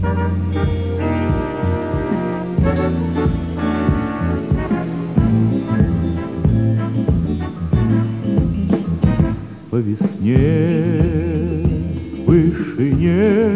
По весне в вышине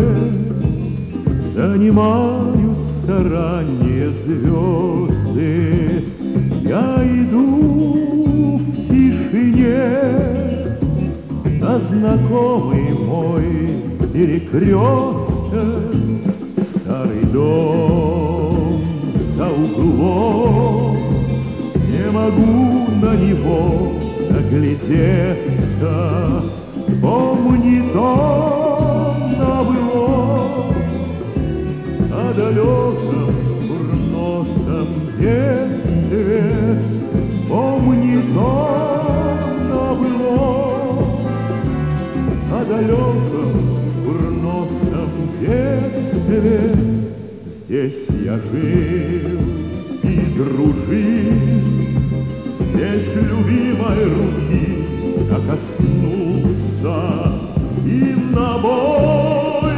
занимаются ранние звезды. Я иду в тишине на знакомый мой перекресток. Старый дом за углом, не могу на него наглядеться. Помнит он набыло о далеком курносом детстве. Помнит он набыло о далеком курносом детстве. Здесь я жил и дружил, здесь любимой руки я коснулся и на бой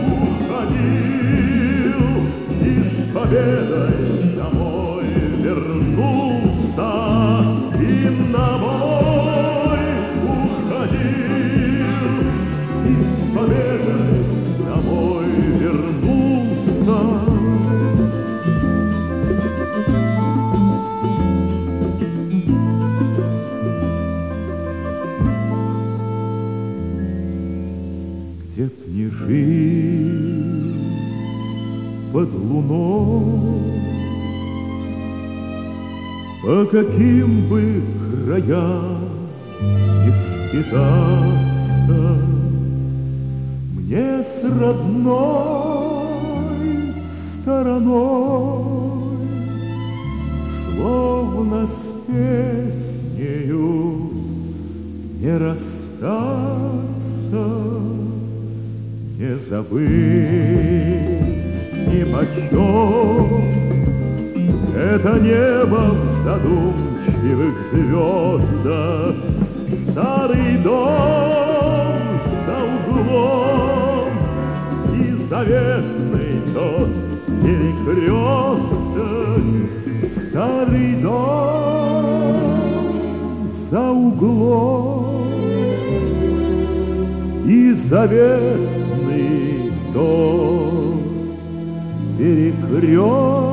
уходил, и с победой домой вернулся, и на бой уходил, и с победой домой вернулся. Где б не жить под луной, по каким бы краям не скитаться, мне с родной стороной словно с песнею не расстаться. Не забыть нипочем это небо в задумчивых звездах, старый дом за углом и заветный тот перекресток. Старый дом за углом и заветный дом перекресток.